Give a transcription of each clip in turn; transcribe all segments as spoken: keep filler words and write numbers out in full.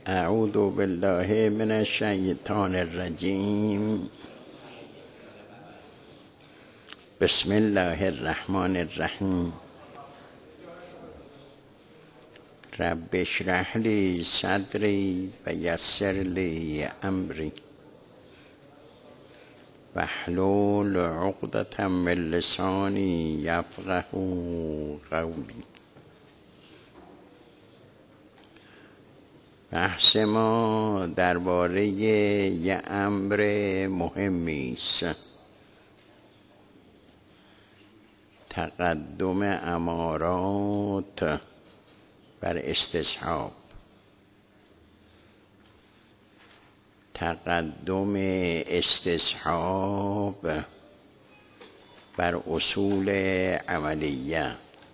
اعوذ بالله من الشیطان الرجیم. بسم الله الرحمن الرحیم. رب اشرح لی صدری و یسر لی امری واحلل عقدة من لسانی یفقهوا قولی. بحث ما درباره یه امر مهمی است، تقدم امارات بر استصحاب. تقدم استصحاب بر اصول عملیه.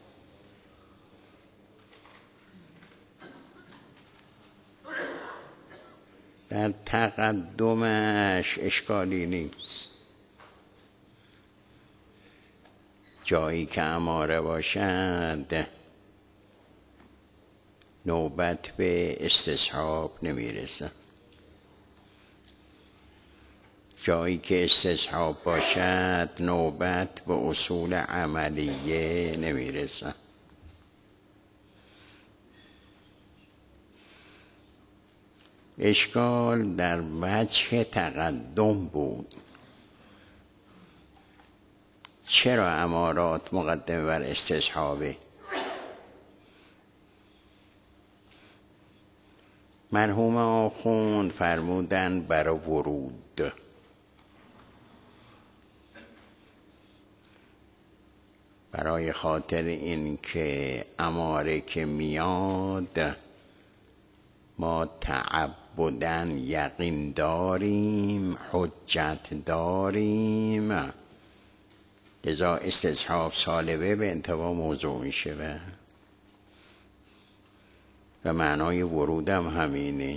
در تقدمش اشکالی نیست، جایی که اماره باشد نوبت به استصحاب نمیرسه، جایی که استصحاب باشد نوبت به اصول عملیه نمیرسه. اشکال در وجه تقدم بود. چرا امارات مقدمه بر استصحابه؟ مرحوم آخوند فرمودن برای ورود. برای خاطر این که اماره که میاد ما تعبدن یقین داریم، حجت داریم، لذا استصحاب سالبه به انتوا موضوع میشه و و معنای ورودم همینه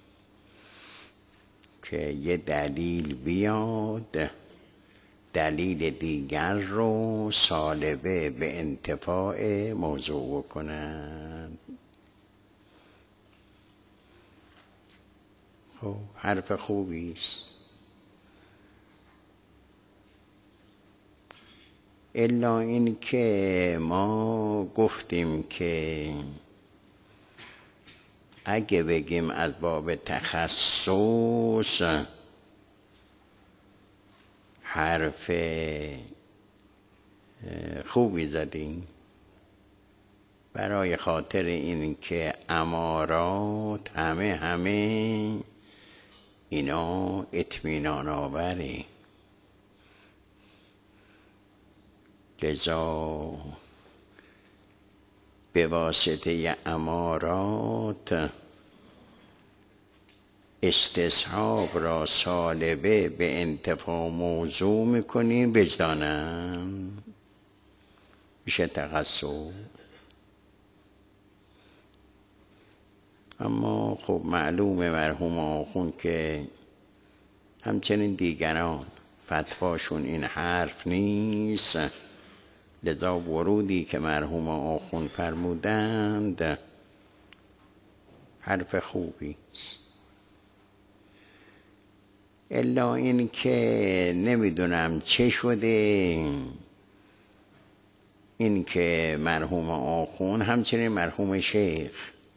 که یه دلیل بیاد دلیل دیگر رو سالبه به انتفاع موضوع کنند. خب حرف خوبی است، الا این که ما گفتیم که اگه بگیم از باب تخصص حرف خوبی زدیم، برای خاطر این که امارات همه همه اینا اطمینان آوری، لذا به واسطه امارات استصحاب را سالبه به انتفاع موضوع میکنیم، وجدانم میشه تخصص. اما خب معلومه مرحوم آخوند که همچنین دیگران فتواشون این حرف نیست، لذا ورودی که مرحوم آخوند فرمودند حرف خوبی است. الا این که نمیدونم چه شده این که مرحوم آخوند همچنین مرحوم شیخ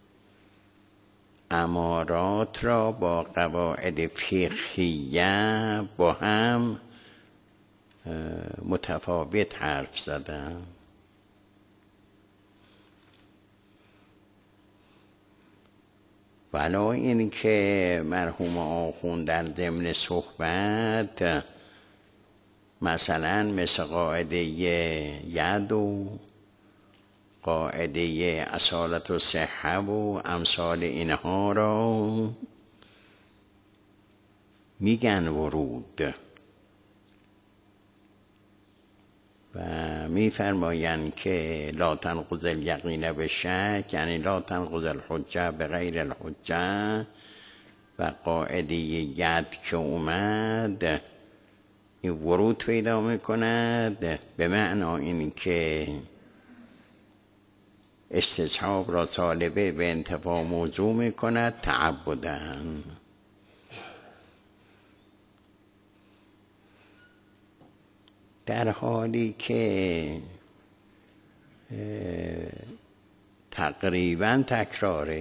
امارات را با قواعد فقهیه با هم متفاوت حرف زدن. ولی این که مرحوم آخوند در ضمن صحبت مثلا مثل قاعده ید و قاعده اصالت و صحه و امثال اینها را میگن ورود و میفرمایند که لا تنقض الیقین به شک، یعنی لا تنقض الحجه به غیر الحجه. و قاعده ید که اومد این ورود پیدا میکند به معنی این که استصحاب را سالبه به انتفاع موضوع می کند تعبدن. در حالی که تقریبا تکراره،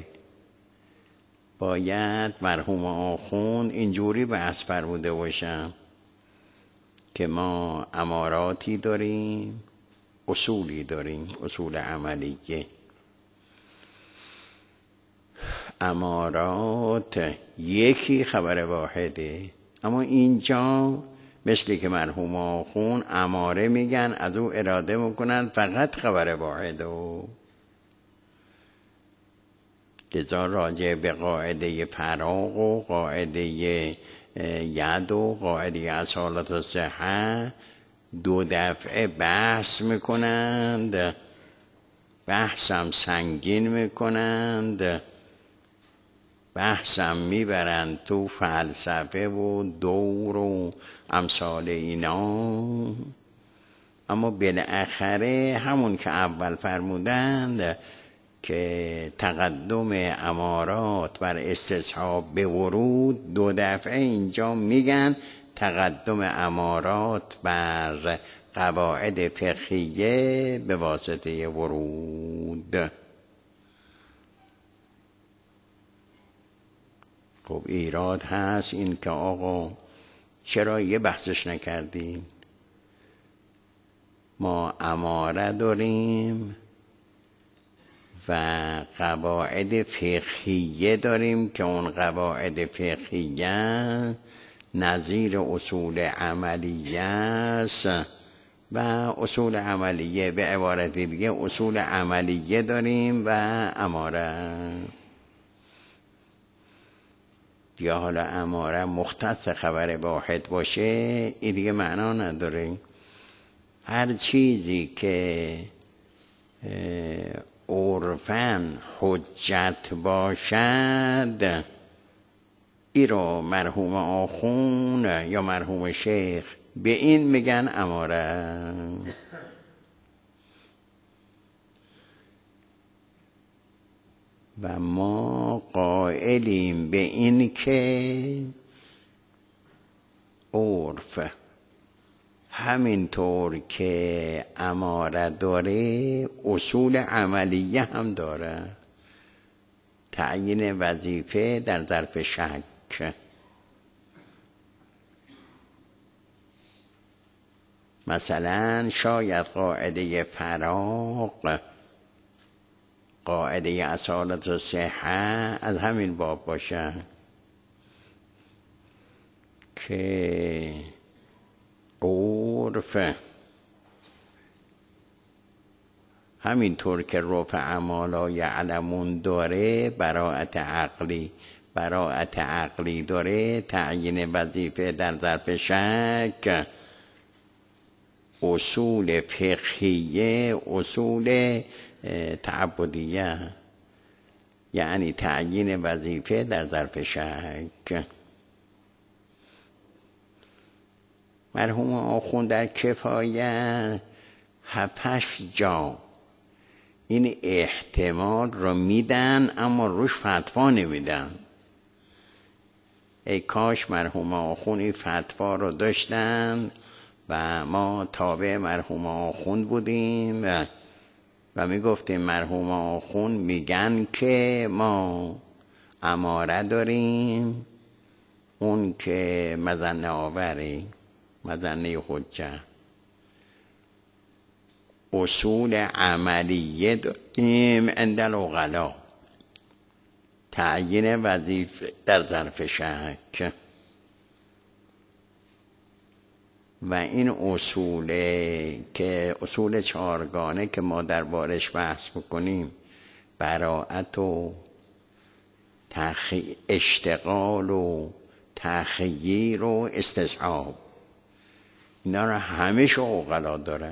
باید مرحوم آخوند اینجوری بحث فرموده باشم که ما اماراتی داریم، اصولی داریم، اصول عملیه. امارات یکی خبر واحده، اما اینجا مثل که مرحوم آخوند اماره میگن، از او اراده میکنن فقط خبر واحده. لذا راجع به قاعده فراغ و قاعده ید و قاعده اصالت و صحه دو دفعه بحث میکنند، بحثم سنگین میکنند، بحثم میبرند تو فلسفه و دور و امثال اینا. اما بالاخره همون که اول فرمودند که تقدم امارات بر استصحاب به ورود، دو دفعه اینجا میگن تقدم امارات بر قواعد فقهیه به واسطه ورود. خب ایراد هست این که آقا چرا یه بحثش نکردیم؟ ما اماره داریم و قواعد فقهیه داریم که اون قواعد فقهیه نظیر اصول عملیه است و اصول عملیه به عبارت دیگه اصول عملیه داریم و اماره. یا حالا اماره مختص خبر واحد باشه این دیگه معنا نداره. هر چیزی که عرفاً حجت باشد ای رو مرحوم آخوند یا مرحوم شیخ به این میگن اماره. و ما قائلیم به این که عرف همینطور که اماره داره اصول عملیه هم داره. تعیین وظیفه در ظرف شک، مثلا شاید قاعده فراغ، قاعده اصالت و صحه از همین باب باشه که عرف همینطور که رفع ما لا یعلمون داره براءت عقلی، براءت عقلی داره تعیین وظیفه در ظرف شک، اصول فقهیه اصول تعبدیه، یعنی تعیین وظیفه در ظرف شک. مرحوم آخوند در کفایت هفتش جا این احتمال رو میدن اما روش فتوا نمیدن. ای کاش مرحوم آخوند این فتوا رو داشتن و ما تابع مرحوم آخوند بودیم و, و میگفتیم مرحوم آخوند میگن که ما اماره داریم، اون که مظنه آوری، مظنه حجه، اصول عملیه داریم عند العقلا، تعیین وظیفه در ظرف شک. و این اصول که اصول چهارگانه که ما در بارش بحث بکنیم، براءت و تخی... اشتغال و تخییر و استصحاب، اینا رو همه شو عقلا داره.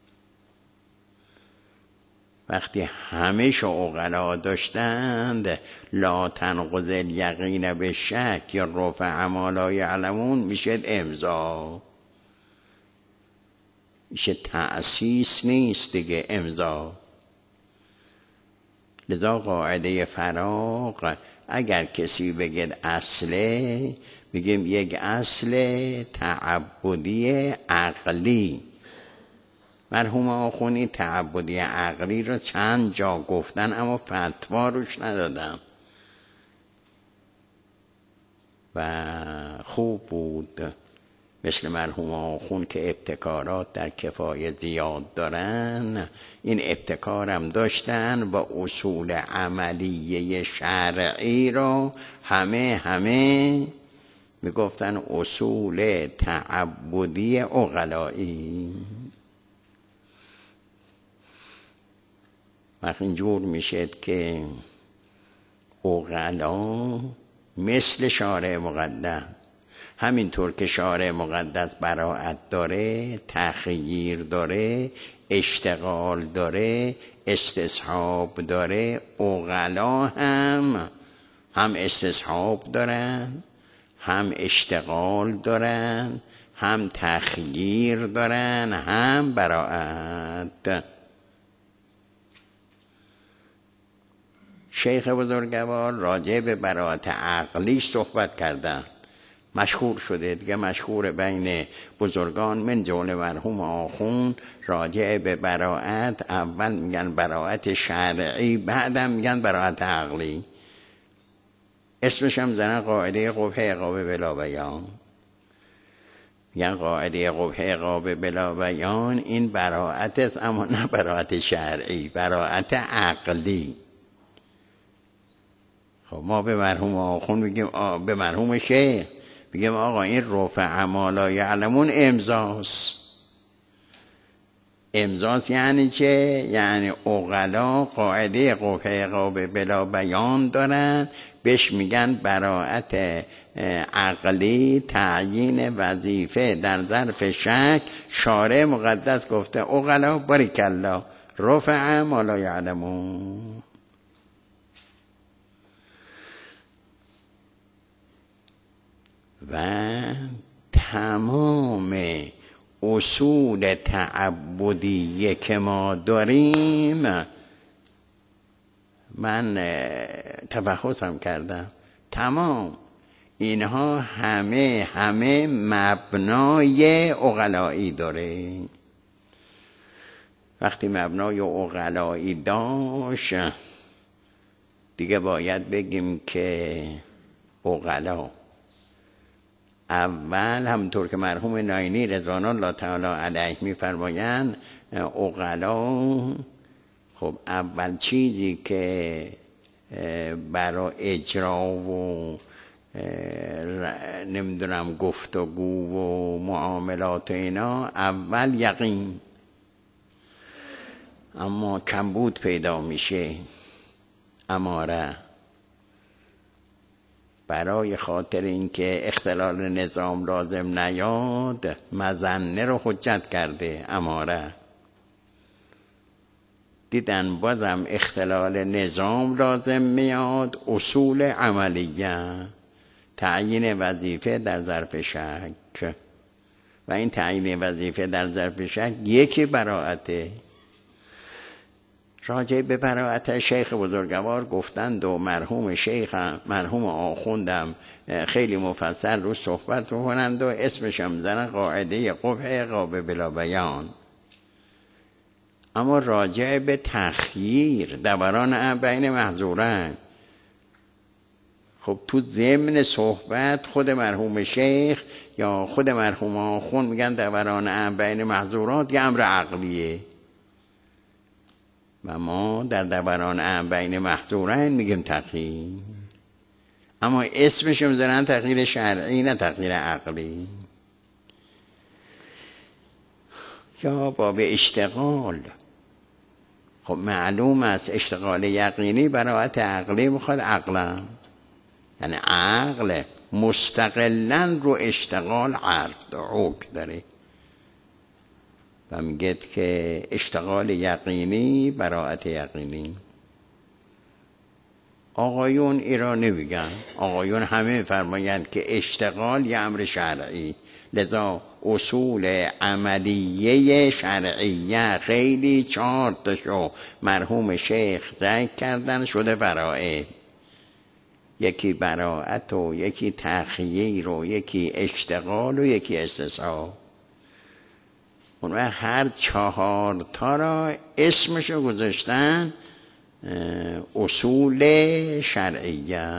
وقتی همه شو عقلا داشتند لا تنقض الیقین به شک یا رفع ما لا یعلمون میشه امضا، میشه تأسیس نیست دیگه، امضا. لذا قاعده فراغ اگر کسی بگه اصله، بگیم یک اصل تعبدی عقلی. مرحوم آخوندی تعبدی عقلی رو چند جا گفتن اما فتوا روش ندادن و خوب بود. مثل مرحوم آخوند که ابتکارات در کفایه زیاد دارن، این ابتکارم داشتن و اصول عملیه شرعی رو همه همه میگفتن اصول تعبدی عقلایی. وقت اینجور میشد که عقلا مثل شارع مقدس، همینطور که شارع مقدس براءت داره، تخییر داره، اشتغال داره، استصحاب داره، عقلا هم هم استصحاب دارن، هم اشتغال دارن، هم تخییر دارن، هم براءت. شیخ بزرگوار راجع به براءت عقلی صحبت کردن، مشهور شده دیگه، مشهور بین بزرگان من جمله مرحوم آخوند. راجع به براءت اول میگن براءت شرعی، بعدم میگن براءت عقلی. اسمش هم زنن قاعده قبح عقابه بلا بیان. میگن قاعده قبح عقابه بلا بیان این براءت است، اما نه براءت شرعی، براءت عقلی. خب ما به مرحوم آخوند میگیم، به مرحوم شیخ میگیم آقا این رفع ما لا یعلمون امضاست. امضاست یعنی چه؟ یعنی عقلا قاعده قبح عقابه بلا بیان دارن، بهش میگن براءت عقلی، تعیین وظیفه در ظرف شک. شارع مقدس گفته عقلا بارک الله رفع ما لا یعلمون. و تمام اصول تعبدیه که ما داریم، من تبحثم کردم، تمام اینها همه همه مبنای عقلایی داره. وقتی مبنای عقلایی داشت دیگه باید بگیم که عقلا اول همونطور که مرحوم ناینی رضوان الله تعالی علیه میفرمایند، عقلا خب اول چیزی که برای اجرا و نمیدونم گفتگو و معاملات اینا اول یقین، اما کمبود پیدا میشه، اماره. برای خاطر اینکه اختلال نظام لازم نیاد مظنه رو حجت کرده، اماره. دیدن بازم اختلال نظام لازم میاد، اصول عملیه، تعیین وظیفه در ظرف شک. و این تعیین وظیفه در ظرف شک یکی براءته. راجع به براءت شیخ بزرگوار گفتند و مرحوم شیخ مرحوم آخوندم خیلی مفصل رو صحبت کنند و اسمش هم زنن قاعده قبح عقابه بلا بیان. اما راجع به تخییر دوران بین محظورن، خب تو ضمن صحبت خود مرحوم شیخ یا خود مرحوم آخوند میگن دوران بین محظورات یه امر عقلیه و ما در دوران بین محظورین میگیم تغییر، اما اسمش میذارن تغییر شرعی نه تغییر عقلی. یا باب اشتغال، خب معلوم است اشتغال یقینی براءت عقلی میخواد، عقلا یعنی عقل مستقلاً رو اشتغال عرف حکم داره و میگه که اشتغال یقینی براءت یقینی. آقایون ایران نمیگن، آقایون همه فرمایند که اشتغال یه امر شرعی، لذا اصول عملیه شرعیه خیلی چهار تاشو مرحوم شیخ ذکر کردن شده فرائض، یکی براءت و یکی تخییر و یکی اشتغال و یکی استصحاب. اون وقت هر چهار تا را اسمشو گذاشتن اصول شرعیه.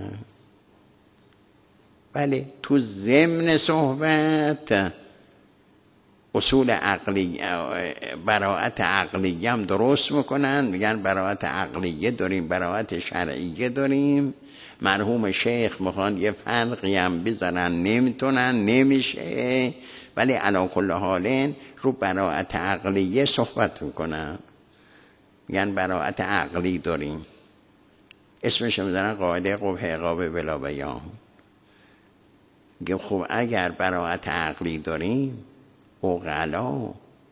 بله تو ضمن صحبت اصول عقلی براءت عقلیه هم درست میکنن، میگن براءت عقلیه داریم براءت شرعیه داریم. مرحوم شیخ میخوان یه فرقی هم بذارن، نمیتونن، نمیشه، ولی علی کل حال رو براءت عقلیه صحبت میکنن، میگن براءت عقلی داریم، اسمش میذارن قاعده قبح عقاب بلا بیان. میگم خب اگر براءت عقلی داریم، عقلا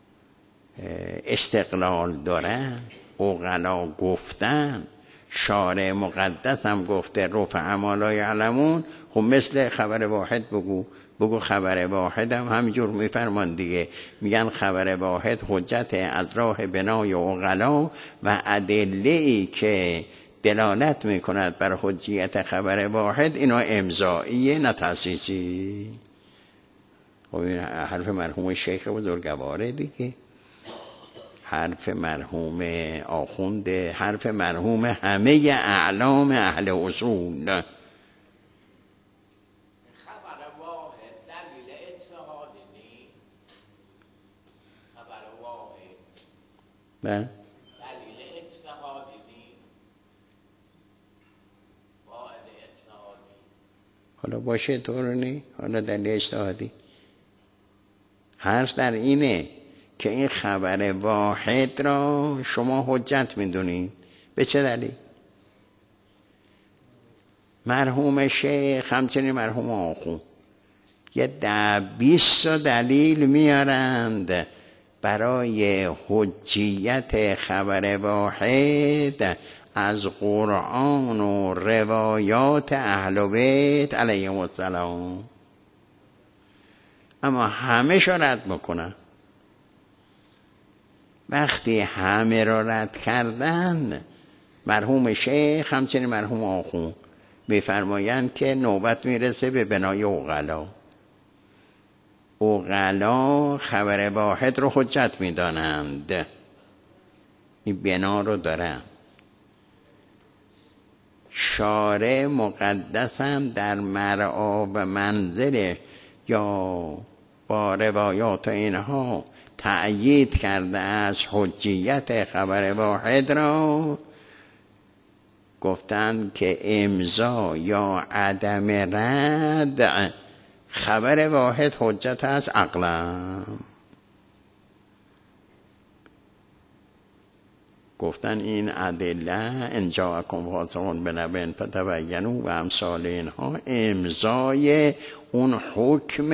استقلال دارن، عقلا گفتن، شارع مقدس هم گفته رفع ما لا یعلمون، خب مثل خبر واحد بگو، بگو خبر واحد هم همینجور میفرمان دیگه، میگن خبر واحد حجت از راه بنای عقلا و ادله‌ای که دلالت میکند بر حجیت خبر واحد اینا امضائیه نه تأسیسی. خب این حرف مرحوم شیخ بزرگواره دیگه، حرف مرحوم آخونده، حرف مرحوم همه اعلام اهل اصول. خبر واحد دلیل اجتهاد نیست. خبر واحد بله دلیل اجتهاد نیست. واحد اجتهادی حالا باشه طور نی، حالا دلیل اجتهادی. حرف در اینه که این خبر واحد را شما حجت میدونید. به چه دلیل؟ مرحوم شیخ همچنین مرحوم آخون یه ده بیست دلیل میارند برای حجیت خبر واحد از قرآن و روایات اهل بیت علیهم السلام، اما همه شو رد میکنن. وقتی همه را رد کردن، مرحوم شیخ همچنین مرحوم آخون میفرمایند که نوبت میرسه به بنای عقلا. عقلا خبر واحد رو حجت میدانند، این بنا رو دارن. شارع مقدس هم در مرعا و منزل یا با روایات اینها تأیید کرده از حجیت خبر واحد را، گفتند که امضا یا عدم رد خبر واحد حجت است عقلا. گفتن این ادله ان جاءکم فاسق بنبأ فتبینوا و امثال اینها امضای اون حکم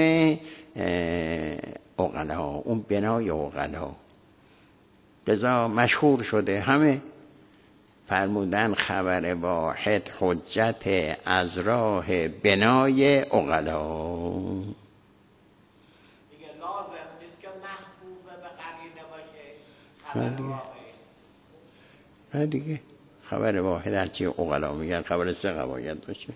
عقلا، اون بنای عقلا. لذا مشهور شده همه فرمودن خبر واحد حجت از راه بنای عقلا. دیگه لازم نیست که محبوبه به قرینه باشه خبر واحد. نه دیگه خبر واحد هرچی عقلا میگن خبر سه باید باشه.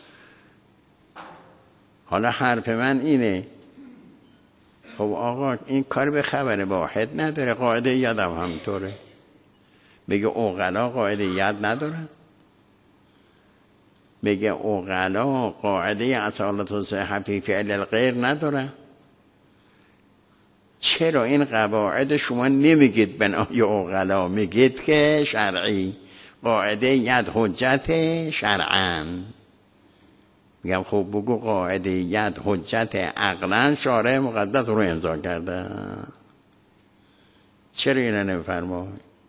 حالا حرف من اینه، خب آقا این کار به خبر واحد نداره، قاعده یادم همطوره. میگه عقلا قاعده ید ندارن، میگه عقلا قاعده اصالت و صحت فی فعل الغیر ندارن. چرا این قواعد شما نمیگید بنای عقلا، میگید که شرعی، قاعده ید حجت شرعاً. میگم خب بگو قاعده ید حجت عقلا شارع مقدس رو امضا کرده، چرا اینو نمیفرمای؟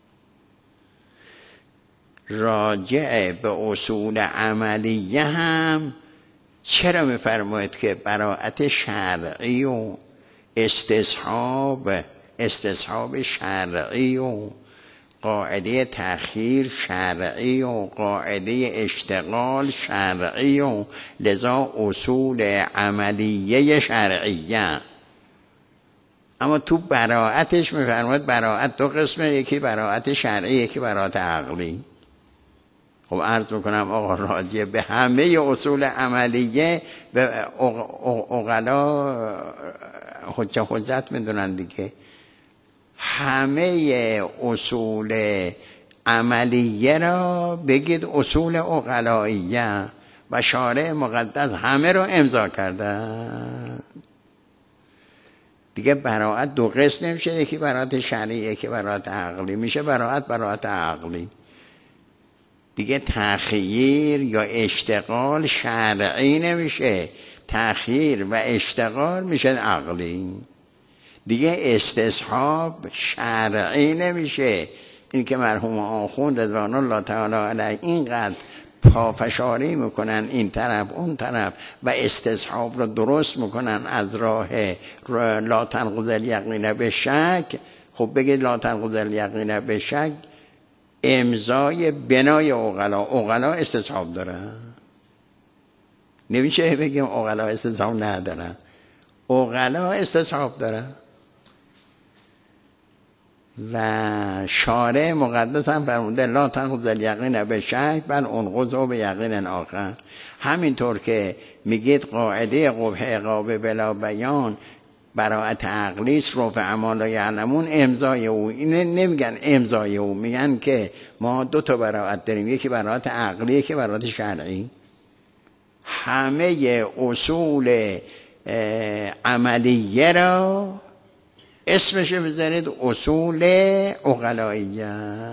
راجع به اصول عملیه هم چرا میفرماید که براءت شرعی و استصحاب استصحاب شرعی و قاعده تأخیر شرعی و قاعده اشتغال شرعی و لذا اصول عملیه شرعیه. اما تو براعتش میفرماید براعت دو قسمه، یکی براعت شرعی یکی براعت عقلی. خب عرض میکنم آقا راجع به همه اصول عملیه به عقلا حجت حجت میدونن دیگه. همه اصول عملیه را بگید اصول عقلاییه و شارع مقدس همه رو امضا کرده دیگه. براعت دو قسم نمیشه، یکی براعت شرعی یکی براعت عقلی. میشه براعت براعت عقلی دیگه. تأخیر یا اشتغال شرعی نمیشه، تأخیر و اشتغال میشه عقلی دیگه. استصحاب شرعی نمیشه. این که مرحوم آخوند رضوان الله تعالی علیه اینقدر پافشاری میکنن این طرف اون طرف و استصحاب رو درست میکنن از راه لا تنقض الیقین بالشک. خب بگید لا تنقض الیقین بالشک امضای بنای عقلا. عقلا استصحاب دارن، نمیشه بگیم عقلا استصحاب ندارن. عقلا استصحاب دارن و شارع مقدس هم فرموده لا تنقض الیقین بالشک بل انقضوا بیقین آخر. همینطور که میگید قاعده قبح عقاب بلا بیان براعت عقلی است، رفع اعمال لا یعلمون امضای او. اینه نمیگن امضای او، میگن که ما دو تا براعت داریم، یکی براعت عقلی یکی براعت شرعی. همه اصول عملیه را اسمش بذارید اصول عقلاییه.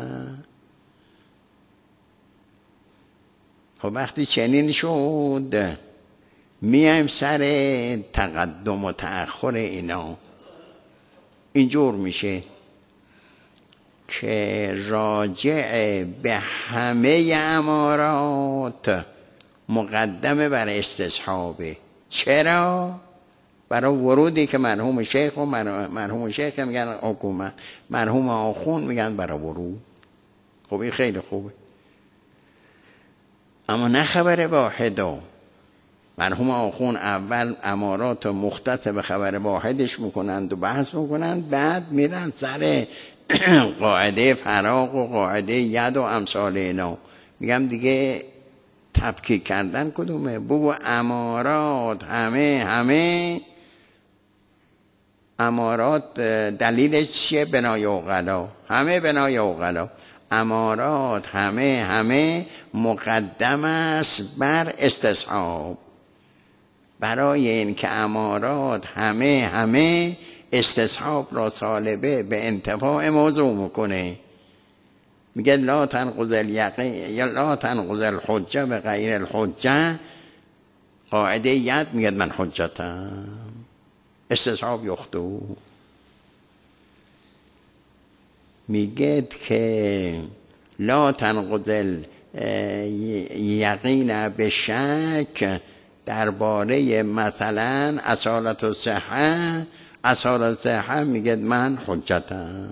خب وقتی چنین شد میایم سر تقدم و تأخر اینا. اینجور میشه که راجع به همه امارات مقدمه بر استصحابه. چرا؟ برای ورودی که مرحوم شیخ و مرحوم شیخ میگن حکومت، مرحوم آخوند میگن برای ورود. خب این خیلی خوبه، اما نه خبر واحده. مرحوم آخوند اول امارات مختص به خبر واحدش میکنند و بحث میکنند، بعد میرن سر قاعده فراق و قاعده ید و امثال اینا. میگم دیگه تفکیک کردن کدومه؟ بگو امارات همه همه امارات دلیلش چیه؟ بنای عقلا. همه بنای عقلا. امارات همه همه مقدم است بر استصحاب. برای این که امارات همه همه استصحاب را سالبه به انتفاع موضوع میکنه. میگه لا تنقض الیقین یا لا تنقض الحجه به غیر الحجه. قاعده ید میگه من حجتم، استصحاب یختو. میگه که لا تنقض الیقین به شک درباره مثلا اصالت و صحه. اصالت صحه میگه من حجتم.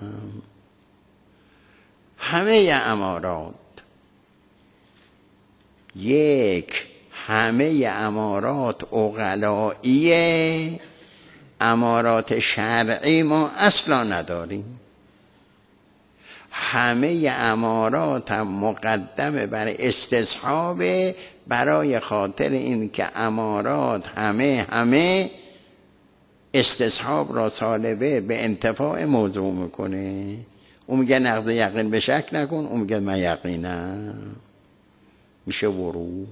همه امارات یک، همه امارات عقلائیه، امارات شرعی ما اصلا نداریم. همه امارات هم مقدمه بر استصحاب، برای خاطر این که امارات همه همه استصحاب را سالبه به انتفاع موضوع میکنه. اون میگه نقض یقین به شک نکن، اون میگه من یقینم. میشه ورود.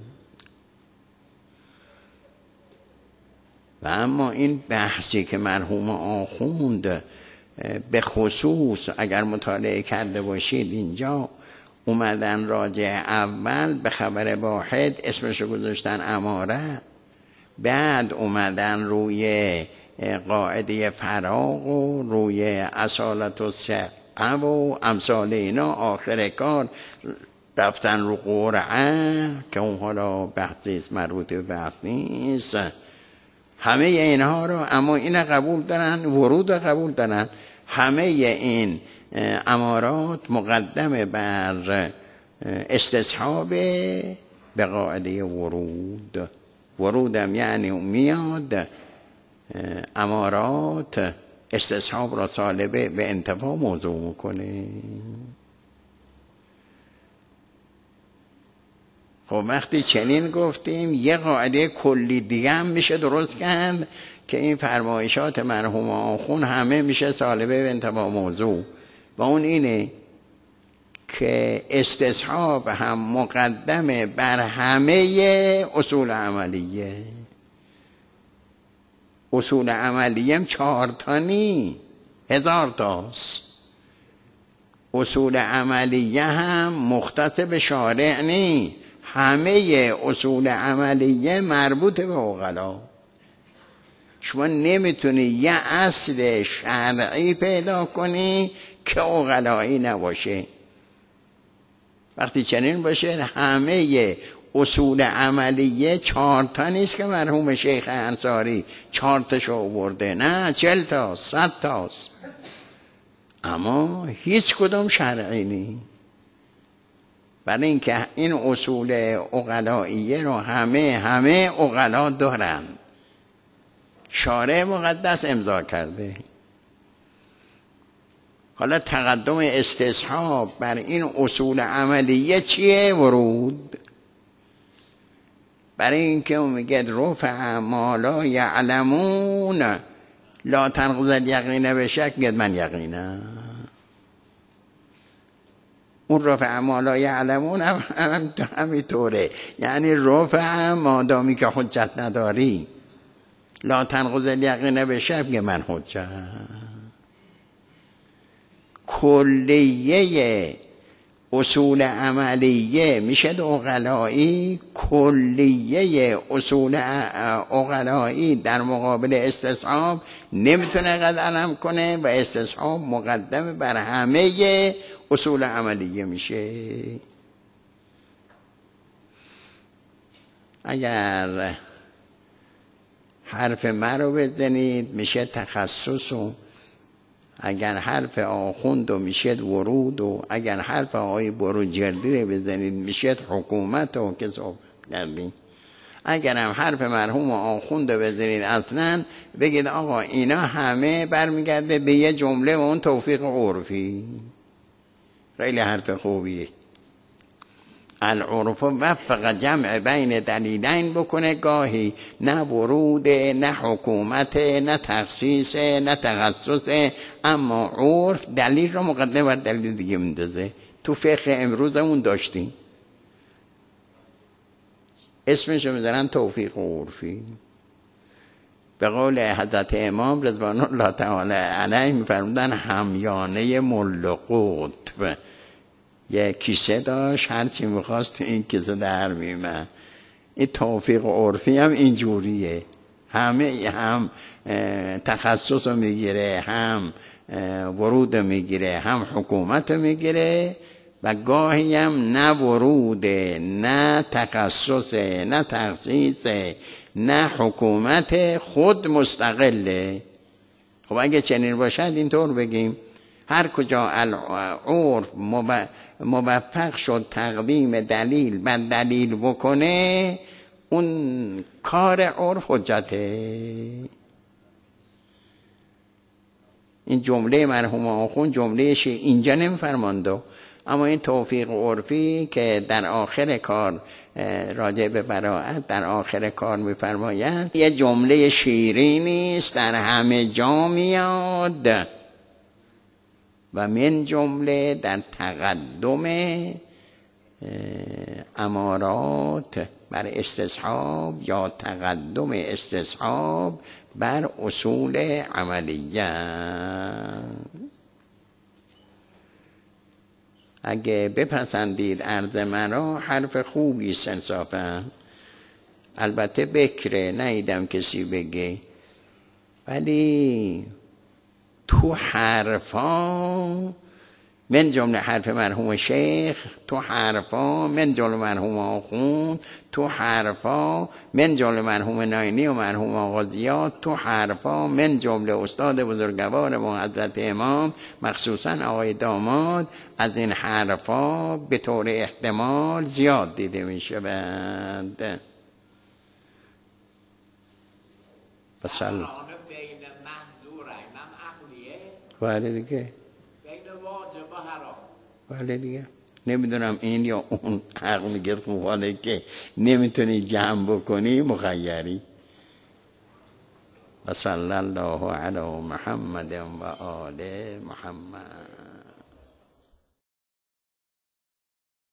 و اما این بحثی که مرحوم آخوند به خصوص اگر مطالعه کرده باشید اینجا اومدن راجع اول به خبر واحد اسمشو گذاشتن اماره، بعد اومدن روی قاعده فراق و روی اصالت و صحه و امثال اینا، آخر کار رفتن رو قرعه که اون حالا بحثی مربوط به بحث نیست. همه اینها رو اما این قبول دارن، ورود قبول دارن. همه این امارات مقدم بر استصحاب به قاعده ورود. ورودم یعنی میاد امارات استصحاب را سالبه به انتفاع موضوع میکنه. خب وقتی چنین گفتیم یه قاعده کلی دیگه هم میشه درست کرد که این فرمایشات مرحوم آخوند همه میشه سالبه به انتفاع موضوع، و اون اینه که استصحاب هم مقدمه بر همه اصول عملیه. اصول عملیه هم چهار تا نی، هزار تاست. اصول عملیه هم مختص به شارع نی، همه اصول عملیه مربوط به عقلا. شما نمیتونی یه اصل شرعی پیدا کنی که عقلایی نباشه. وقتی چنین باشه همه اصول عملیه چهار تا نیست که مرحوم شیخ انصاری چهار تاشو آورده، نه چل تا صد تاست، اما هیچ کدوم شرعی نیست. برای اینکه این اصول عقلاییه رو همه همه عقلا دارن، شارع مقدس امضا کرده. حالا تقدم استصحاب بر این اصول عملیه چیه؟ ورود. برای اینکه اون میگه رفع ما لا یعلمون لا تنقض الیقین به شک، میگه من یقینم. اون رفع ما لا یعلمون هم, هم همینطوره، یعنی رفع مادامی که حجت نداری، لا تنقض الیقین به شک، میگه من حجت. کلیه اصول عملیه میشه عقلایی، کلیه اصول عقلایی در مقابل استصحاب نمیتونه قدم کنه و استصحاب مقدم بر همه اصول عملیه میشه. اگر حرف من رو بزنید میشه تخصص، و اگر حرف آخوند رو میشد ورود، و اگر حرف آقای بروجردی رو بزنید میشد حکومت رو که صحبت کردیم. اگر هم حرف مرحوم آخوند رو بزنید اصلا بگید آقا اینا همه برمیگرده به یه جمله و اون توفیق عرفی. خیلی حرف خوبیه. العرف وفق جمع بین دلیلین بکنه، گاهی نه ورود، نه حکومت، نه تخصیص، نه تخصص، اما عرف دلیل رو مقدم بر دلیل دیگه میندازه. تو فقه امروزمون داشتیم اسمش رو میذارن توفیق عرفی. به قول حضرت امام رضوان الله تعالی علیه میفرمودن همیانه ملا قطب یه کیسه داشت، هرچی میخواست تو این کیسه در میمد. این توفیق عرفی هم اینجوریه، همه هم تخصص رو میگیره، هم ورود میگیره، هم حکومت میگیره، و گاهی هم نه وروده، نه تخصص، نه تخصیص، نه حکومت، خود مستقله. خب اگه چنین باشد اینطور بگیم هر کجا العرف موفق شد تقدیم دلیل بر دلیل بکنه، اون کار عرف حجته. این جمله مرحوم آخوند جمله شه اینجا نمیفرمانده، اما این توفیق عرفی که در آخر کار راجع به براءت در آخر کار میفرمایند، یه جمله شیرینی است، در همه جا میاد، و من جمله در تقدم امارات بر استصحاب یا تقدم استصحاب بر اصول عملیه. اگه بپسندید عرض مرا حرف خوبی است انصافا، البته بکره، نیدم کسی بگه، ولی تو حرفا من جمله حرف مرحوم شیخ تو حرفا، من جمله مرحوم آخوند تو حرفا، من جمله مرحوم ناینی و مرحوم آقا زیاد تو حرفا، من جمله استاد بزرگوار ما حضرت امام مخصوصا آقای داماد از این حرفا به طور احتمال زیاد دیده می شود. بسال بین محضور اینم عقلیه، بله دیگه، بین واجب و حرام. بله دیگه. نمیدونم این یا اون حق میگه خوبانه که نمیتونی جمع بکنی مخیری. و صلی الله علی محمد و آل محمد.